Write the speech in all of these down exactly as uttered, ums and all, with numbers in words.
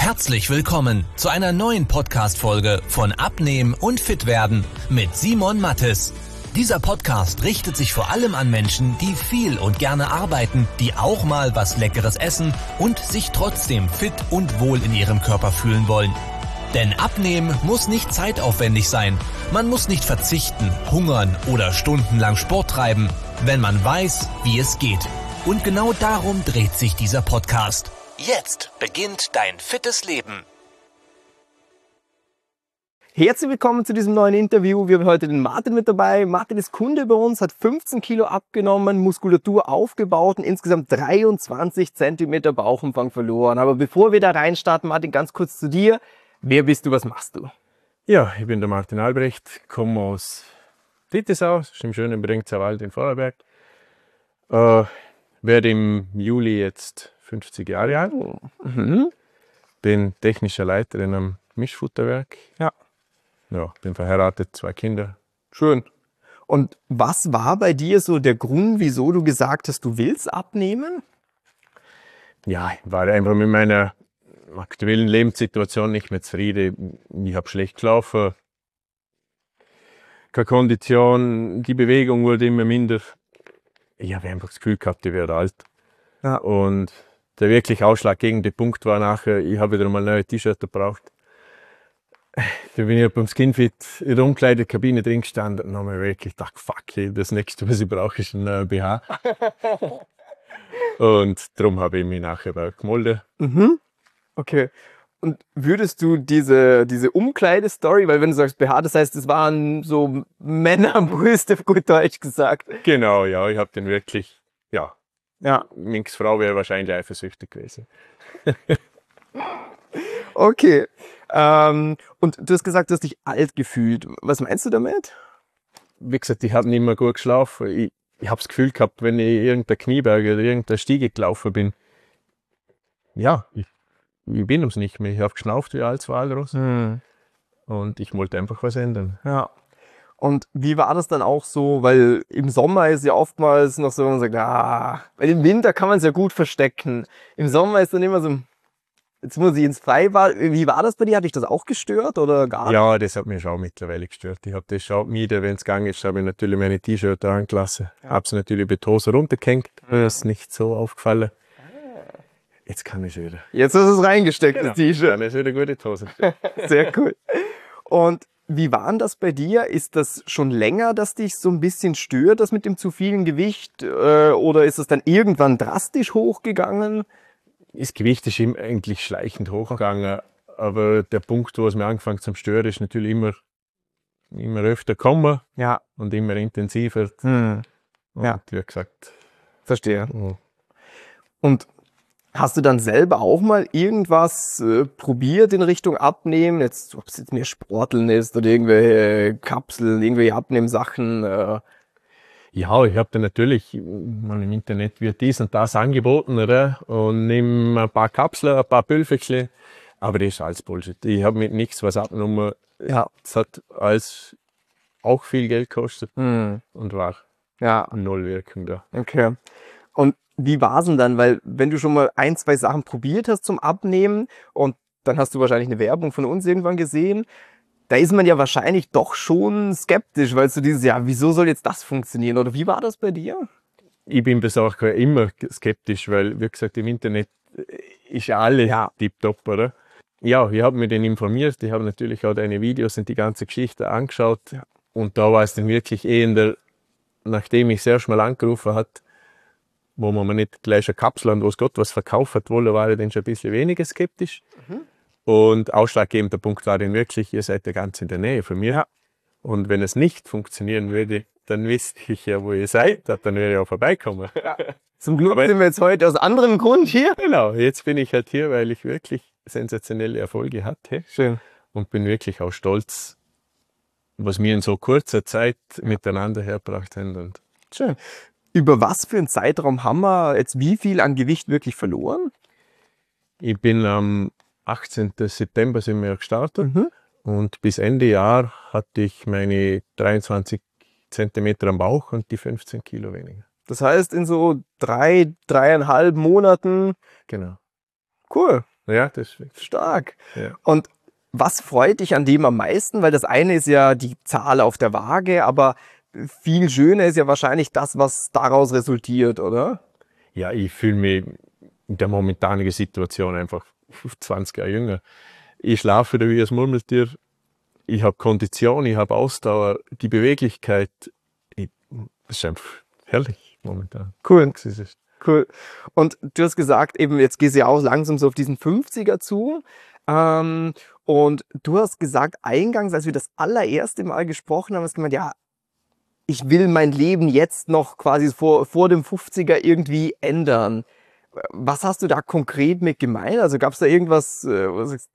Herzlich willkommen zu einer neuen Podcast-Folge von Abnehmen und Fitwerden mit Simon Mattes. Dieser Podcast richtet sich vor allem an Menschen, die viel und gerne arbeiten, die auch mal was Leckeres essen und sich trotzdem fit und wohl in ihrem Körper fühlen wollen. Denn Abnehmen muss nicht zeitaufwendig sein. Man muss nicht verzichten, hungern oder stundenlang Sport treiben, wenn man weiß, wie es geht. Und genau darum dreht sich dieser Podcast. Jetzt beginnt dein fittes Leben. Herzlich willkommen zu diesem neuen Interview. Wir haben heute den Martin mit dabei. Martin ist Kunde bei uns, hat fünfzehn Kilo abgenommen, Muskulatur aufgebaut und insgesamt dreiundzwanzig Zentimeter Bauchumfang verloren. Aber bevor wir da reinstarten, Martin, ganz kurz zu dir. Wer bist du, was machst du? Ja, ich bin der Martin Albrecht, komme aus Dietesau, im schönen Bringzer Wald in Vorarlberg. Äh, werde im Juli jetzt fünfzig Jahre alt. Mhm. Bin technischer Leiter in einem Mischfutterwerk. Ja. Ja, bin verheiratet, zwei Kinder. Schön. Und was war bei dir so der Grund, wieso du gesagt hast, du willst abnehmen? Ja, ich war einfach mit meiner aktuellen Lebenssituation nicht mehr zufrieden. Ich habe schlecht gelaufen, keine Kondition, die Bewegung wurde immer minder. Ich habe einfach das Gefühl gehabt, ich werde alt. Ja. Und der wirklich ausschlaggebende Punkt war nachher, ich habe wieder mal neue T-Shirts gebraucht. Da bin ich beim Skinfit in der Umkleidekabine drin gestanden und habe mir wirklich gedacht, fuck, das nächste, was ich brauche, ist ein neuer B H. Und darum habe ich mich nachher auch gemolden. Mhm. Okay. Und würdest du diese, diese Umkleidestory, weil wenn du sagst B H, das heißt, es waren so Männerbrüste, auf gut Deutsch gesagt. Genau, ja, ich habe den wirklich, ja, Ja. Minks Frau wäre wahrscheinlich eifersüchtig gewesen. Okay. Ähm, und du hast gesagt, du hast dich alt gefühlt. Was meinst du damit? Wie gesagt, ich habe nicht mehr gut geschlafen. Ich, ich habe das Gefühl gehabt, wenn ich irgendein Knieberg oder irgendeine Stiege gelaufen bin, ja, ich, ich bin ums nicht mehr. Ich habe geschnauft wie ein altes Walross. Hm. Und ich wollte einfach was ändern. Ja. Und wie war das dann auch so? Weil im Sommer ist ja oftmals noch so, man sagt, ah, weil im Winter kann man es ja gut verstecken. Im Sommer ist dann immer so, jetzt muss ich ins Freibad. Wie war das bei dir? Hat dich das auch gestört oder gar nicht? Ja, das hat mich schon mittlerweile gestört. Ich habe das schon mieder, wenn es gegangen ist, habe ich natürlich meine T-Shirts angelassen. Ja. Habe sie natürlich über die Hose runtergehängt. Das ist nicht so aufgefallen. Jetzt kann ich es wieder. Jetzt hast du es reingesteckt, Genau. das T-Shirt. Dann ist wieder gute Hose. Sehr cool. Und wie war denn das bei dir? Ist das schon länger, dass dich so ein bisschen stört, das mit dem zu vielen Gewicht? Äh, oder ist es dann irgendwann drastisch hochgegangen? Das Gewicht ist ihm eigentlich schleichend hochgegangen. Aber der Punkt, wo es mir angefangen zu stören, ist natürlich immer, immer öfter kommen Ja. und immer intensiver. Hm. Und Ja. wie gesagt, Verstehe. oh, Und hast du dann selber auch mal irgendwas äh, probiert in Richtung Abnehmen? Jetzt, ob es jetzt mehr Sporteln ist oder irgendwelche Kapseln, irgendwelche Abnehmsachen. Äh, ja, ich habe dann natürlich mal im Internet wird dies und das angeboten, oder? Und nehme ein paar Kapseln, ein paar Pülferchen. Aber das ist alles Bullshit. Ich habe mit nichts was abgenommen. ja. Es hat alles auch viel Geld gekostet Hm. und war Ja, null Wirkung da. okay. Und wie war es denn dann? Weil wenn du schon mal ein, zwei Sachen probiert hast zum Abnehmen und dann hast du wahrscheinlich eine Werbung von uns irgendwann gesehen, da ist man ja wahrscheinlich doch schon skeptisch, weil du dieses, ja, wieso soll jetzt das funktionieren? Oder wie war das bei dir? Ich bin bei Sachen immer skeptisch, weil, wie gesagt, im Internet ist ja alles Ja. tipptopp, oder? Ja, ich habe mich dann informiert, ich habe natürlich auch deine Videos und die ganze Geschichte angeschaut. Ja. Und da war es dann wirklich eher, nachdem ich das erste Mal angerufen hat, wo man mir nicht gleich eine Kapsel an was Gott was verkauft hat wollen, war ich dann schon ein bisschen weniger skeptisch. Mhm. Und ausschlaggebender Punkt war dann wirklich, ihr seid ja ganz in der Nähe von mir. Ja. Und wenn es nicht funktionieren würde, dann wüsste ich ja, wo ihr seid, dann wäre ich auch vorbeikommen. Zum Glück Aber- sind wir jetzt heute aus anderem Grund hier. Genau, jetzt bin ich halt hier, weil ich wirklich sensationelle Erfolge hatte Schön. und bin wirklich auch stolz, was wir in so kurzer Zeit miteinander hergebracht haben. Und Schön. Über was für einen Zeitraum haben wir jetzt wie viel an Gewicht wirklich verloren? ich bin am achtzehnten September sind wir gestartet Mhm. und bis Ende Jahr hatte ich meine dreiundzwanzig Zentimeter am Bauch und die fünfzehn Kilo weniger. Das heißt, in so drei, dreieinhalb Monaten, Genau. cool. Ja, das ist Stark. Ja. Und was freut dich an dem am meisten? Weil das eine ist ja die Zahl auf der Waage, aber viel schöner ist ja wahrscheinlich das, was daraus resultiert, oder? Ja, ich fühle mich in der momentanen Situation einfach zwanzig Jahre jünger. Ich schlafe wieder wie ein Murmeltier. Ich habe Kondition, ich habe Ausdauer, die Beweglichkeit. Ich, das ist einfach herrlich momentan. Cool. Das ist es. Cool. Und du hast gesagt, eben jetzt gehst du ja auch langsam so auf diesen fünfziger zu. Ähm, und du hast gesagt, eingangs, als wir das allererste Mal gesprochen haben, hast du gemeint, ja, ich will mein Leben jetzt noch quasi vor, vor dem fünfziger irgendwie ändern. Was hast du da konkret mit gemeint? Also gab es da irgendwas, äh, was ist?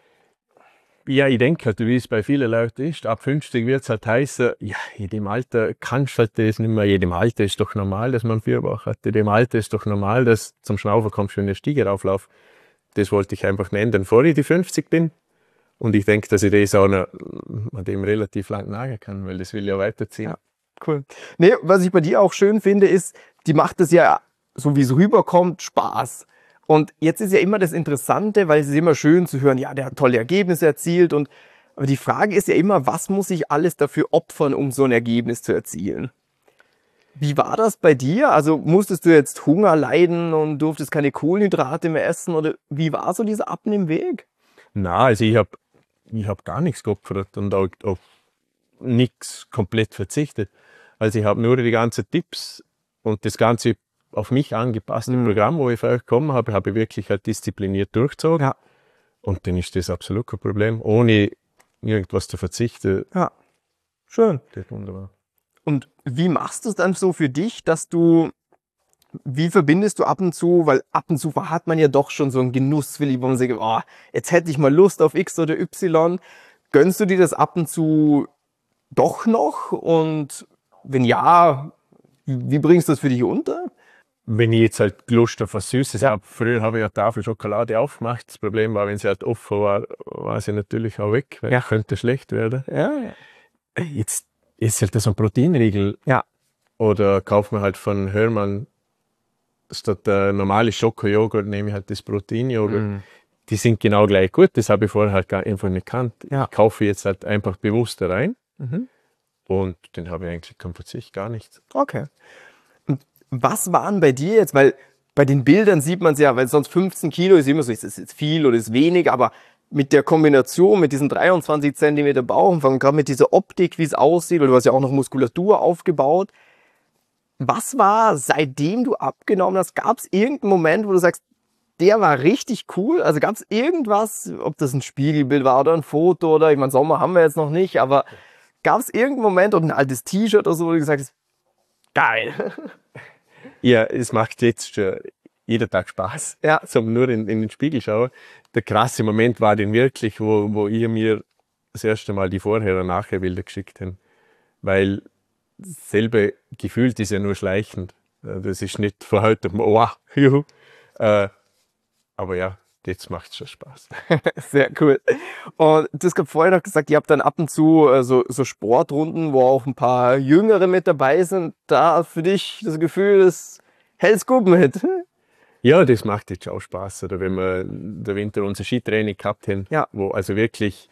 Ja, ich denke halt, wie es bei vielen Leuten ist, ab fünfzig wird es halt heißen, ja, in dem Alter kannst du halt das nicht mehr. In dem Alter ist doch normal, dass man einen Vierbauch hat. In dem Alter ist doch normal, dass zum Schnaufen kommst, wenn du eine Stiege rauflaufst. Das wollte ich einfach ändern, bevor ich die fünfzig bin. Und ich denke, dass ich das auch noch an dem relativ lang nagen kann, weil das will ja weiterziehen. Ja, cool. Nee, was ich bei dir auch schön finde, ist, die macht es ja, so wie es rüberkommt, Spaß. Und jetzt ist ja immer das Interessante, weil es ist immer schön zu hören, ja, der hat tolle Ergebnisse erzielt. Und, aber die Frage ist ja immer, was muss ich alles dafür opfern, um so ein Ergebnis zu erzielen? Wie war das bei dir? Also musstest du jetzt Hunger leiden und durftest keine Kohlenhydrate mehr essen? Oder wie war so dieser Abnehmweg? Na, also ich habe ich hab gar nichts geopfert und auch auf nichts komplett verzichtet. Also ich habe nur die ganzen Tipps und das ganze auf mich angepasste Mhm. Programm, wo ich für euch gekommen habe, habe ich wirklich halt diszipliniert durchgezogen. Ja. Und dann ist das absolut kein Problem. Ohne irgendwas zu verzichten, Ja, schön. das ist wunderbar. Und wie machst du es dann so für dich, dass du, wie verbindest du ab und zu, weil ab und zu hat man ja doch schon so einen Genuss, wo man sagt, oh, jetzt hätte ich mal Lust auf X oder Y. Gönnst du dir das ab und zu doch noch? Und wenn ja, wie bringst du das für dich unter? Wenn ich jetzt halt Lust auf was Süßes habe, früher habe ich eine Tafel Schokolade aufgemacht. Das Problem war, wenn sie halt offen war, war sie natürlich auch weg, weil Ja. könnte schlecht werden. Ja, ja. Jetzt ist halt so ein Proteinriegel. Ja. Oder kaufe mir halt von Hörmann statt der normale Schokojoghurt nehme ich halt das Proteinjoghurt. Mhm. Die sind genau gleich gut. Das habe ich vorher halt gar einfach nicht gekannt. Ja. Ich kaufe jetzt halt einfach bewusster rein Mhm. und den habe ich eigentlich keinen Verzicht, gar nichts. Okay. Und was waren bei dir jetzt, weil bei den Bildern sieht man es ja, weil sonst fünfzehn Kilo ist immer so, ist das jetzt viel oder ist wenig, aber mit der Kombination, mit diesen dreiundzwanzig Zentimeter Bauchumfang, gerade mit dieser Optik, wie es aussieht, weil du hast ja auch noch Muskulatur aufgebaut. Was war, seitdem du abgenommen hast, gab es irgendeinen Moment, wo du sagst, der war richtig cool? Also gab es irgendwas, ob das ein Spiegelbild war oder ein Foto oder, ich meine, Sommer haben wir jetzt noch nicht, aber gab es irgendeinen Moment oder ein altes T-Shirt oder so, wo du gesagt hast, geil. Ja, es macht jetzt schon jeder Tag Spaß, Ja. zum nur in, in den Spiegel schauen. Der krasse Moment war den wirklich, wo, wo ihr mir das erste Mal die Vorher- und Nachher-Bilder geschickt habt. Weil dasselbe gefühlt ist ja nur schleichend. Das ist nicht von heute, oh, juhu. Äh, aber ja, jetzt macht es schon Spaß. Sehr cool. Und du hast gerade vorher noch gesagt, ihr habt dann ab und zu äh, so, so Sportrunden, wo auch ein paar Jüngere mit dabei sind. Da für dich das Gefühl, das hältst gut mit. Ja, das macht jetzt auch Spaß. Oder wenn wir der Winter unser Skitraining gehabt haben, Ja. wo also wirklich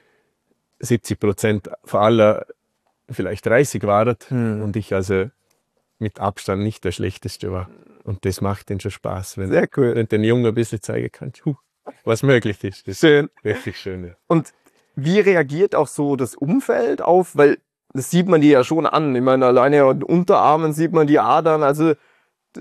siebzig Prozent von aller vielleicht dreißig waren Hm. und ich also mit Abstand nicht der Schlechteste war. Und das macht den schon Spaß, wenn, Sehr cool. wenn den Jungen ein bisschen zeigen kannst, huh, was möglich ist. Das Schön. ist wirklich schön. Ja. Und wie reagiert auch so das Umfeld auf, weil das sieht man dir ja schon an. Ich meine, alleine an den Unterarmen sieht man die Adern. Also d-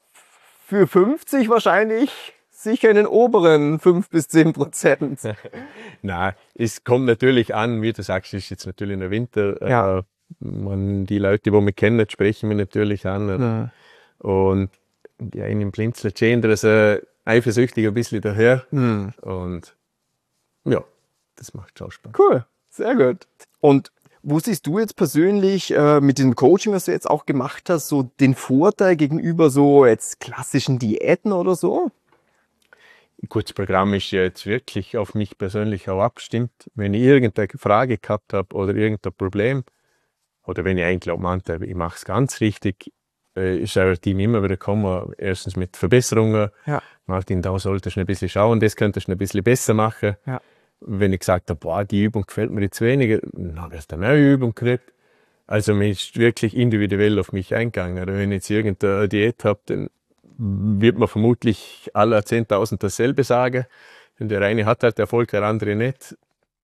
für fünfzig wahrscheinlich sicher in den oberen fünf bis zehn Prozent. Nein, es kommt natürlich an, wie du sagst, es ist jetzt natürlich in der Winter. Ja. Äh, man, die Leute, die mich kennen, sprechen mich natürlich an. Ja. Und ja, in dem Blinzler stehen da so eifersüchtig ein bisschen daher. Hm. Und ja, das macht schon Spaß. Cool, sehr gut. Und wo siehst du jetzt persönlich äh, mit dem Coaching, was du jetzt auch gemacht hast, so den Vorteil gegenüber so jetzt klassischen Diäten oder so? Gut, das Programm ist ja jetzt wirklich auf mich persönlich auch abgestimmt. Wenn ich irgendeine Frage gehabt habe oder irgendein Problem, oder wenn ich eigentlich meinte, ich mache es ganz richtig, äh, ist euer Team immer wieder gekommen. Erstens mit Verbesserungen. Ja. Martin, da solltest du ein bisschen schauen, das könntest du ein bisschen besser machen. Ja. Wenn ich gesagt habe, boah, die Übung gefällt mir jetzt weniger, dann habe ich eine neue Übung gekriegt. Also man ist wirklich individuell auf mich eingegangen. Wenn ich jetzt irgendeine Diät habe, dann wird man vermutlich alle zehntausend dasselbe sagen. Und der eine hat halt Erfolg, der andere nicht.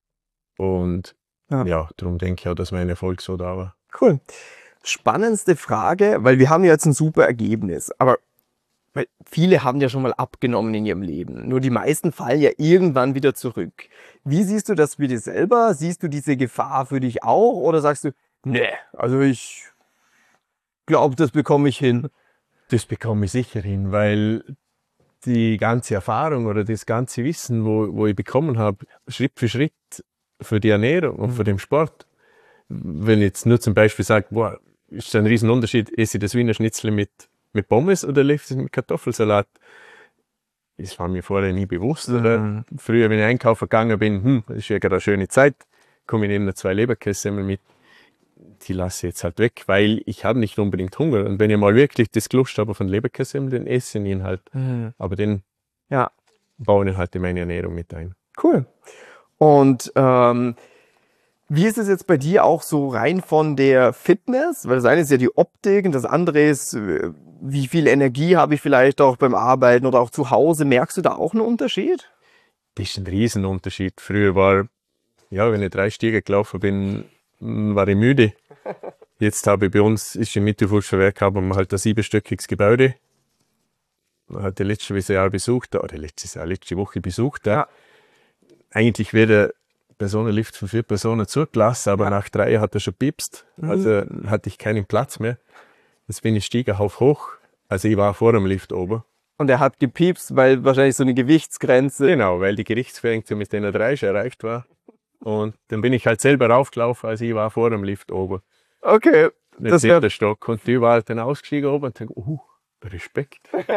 Und ja, ja darum denke ich auch, dass mein Erfolg so da war. Cool. Spannendste Frage, weil wir haben ja jetzt ein super Ergebnis, aber weil viele haben ja schon mal abgenommen in ihrem Leben. Nur die meisten fallen ja irgendwann wieder zurück. Wie siehst du das für dich selber? Siehst du diese Gefahr für dich auch? Oder sagst du, nee, also ich glaube, das bekomme ich hin? Das bekomme ich sicher hin, weil die ganze Erfahrung oder das ganze Wissen, wo, wo ich bekommen habe, Schritt für Schritt für die Ernährung und für den Sport. Wenn ich jetzt nur zum Beispiel sage, boah, ist ein Riesenunterschied, esse ich das Wiener Schnitzel mit mit Pommes oder läuft es mit Kartoffelsalat? Das war mir vorher nie bewusst. Oder? Mhm. Früher, wenn ich einkaufen gegangen bin, hm, das ist ja gerade eine schöne Zeit, komme ich neben noch zwei Leberkässemmel mit. Die lasse ich jetzt halt weg, weil ich habe nicht unbedingt Hunger. Und wenn ich mal wirklich das Lust habe von Leberkässemmel, dann esse ich ihn halt. Mhm. Aber den ja. baue ich halt in meine Ernährung mit ein. Cool. Und ähm, wie ist es jetzt bei dir auch so rein von der Fitness? Weil das eine ist ja die Optik und das andere ist, wie viel Energie habe ich vielleicht auch beim Arbeiten oder auch zu Hause. Merkst du da auch einen Unterschied? Das ist ein Riesenunterschied. Früher war, ja, wenn ich drei Stiege gelaufen bin, war ich müde. Jetzt habe ich bei uns, ist im Mittelfußverwerk, haben wir halt ein siebenstöckiges Gebäude. Man hat die letztes Jahr besucht, oder letztes Jahr, letzte Woche besucht. Ja. Eigentlich wäre Personenlift für vier Personen zugelassen, aber ja. nach drei hat er schon piepst. Also mhm. hatte ich keinen Platz mehr. Jetzt bin ich Stiegerhauf hoch. Also ich war vor dem Lift oben. Und er hat gepiepst, weil wahrscheinlich so eine Gewichtsgrenze. Genau, weil die Gewichtsgrenze mit den drei schon erreicht war. Und dann bin ich halt selber raufgelaufen, also ich war vor dem Lift oben. Okay. Nicht das der Stock. Und die war halt dann ausgestiegen oben und dachte, uh, Respekt.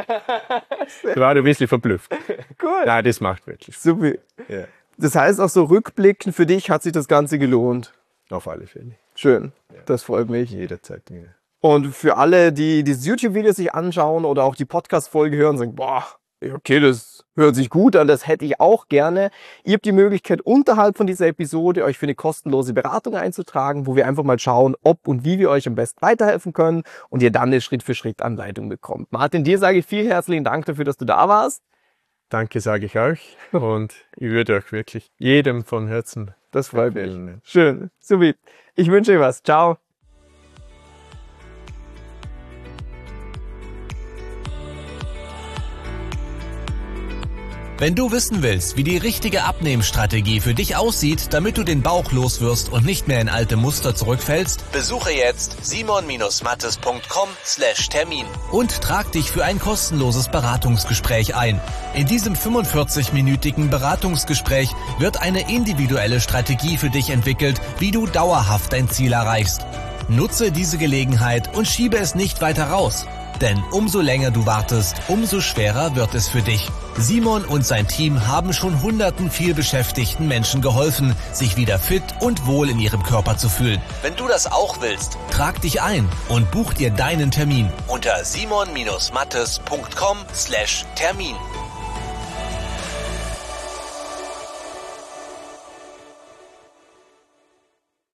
Da war ich ein bisschen verblüfft. Cool. Ja, das macht wirklich. Super. Ja. Das heißt auch so rückblickend, für dich hat sich das Ganze gelohnt? Auf alle Fälle. Schön, ja. Das freut mich. Jederzeit. Ja. Und für alle, die dieses YouTube-Video sich anschauen oder auch die Podcast-Folge hören und sagen, boah, okay, das hört sich gut an, das hätte ich auch gerne. Ihr habt die Möglichkeit, unterhalb von dieser Episode euch für eine kostenlose Beratung einzutragen, wo wir einfach mal schauen, ob und wie wir euch am besten weiterhelfen können und ihr dann eine Schritt-für-Schritt-Anleitung bekommt. Martin, dir sage ich vielen herzlichen Dank dafür, dass du da warst. Danke sage ich euch und ich würde euch wirklich jedem von Herzen das freut mich. Schön, super. Ich wünsche euch was. Ciao. Wenn du wissen willst, wie die richtige Abnehmstrategie für dich aussieht, damit du den Bauch loswirst und nicht mehr in alte Muster zurückfällst, besuche jetzt simon mattes punkt com slash Termin und trag dich für ein kostenloses Beratungsgespräch ein. In diesem fünfundvierzig-minütigen Beratungsgespräch wird eine individuelle Strategie für dich entwickelt, wie du dauerhaft dein Ziel erreichst. Nutze diese Gelegenheit und schiebe es nicht weiter raus. Denn umso länger du wartest, umso schwerer wird es für dich. Simon und sein Team haben schon hunderten vielbeschäftigten Menschen geholfen, sich wieder fit und wohl in ihrem Körper zu fühlen. Wenn du das auch willst, trag dich ein und buch dir deinen Termin unter simon mattes punkt com slash Termin.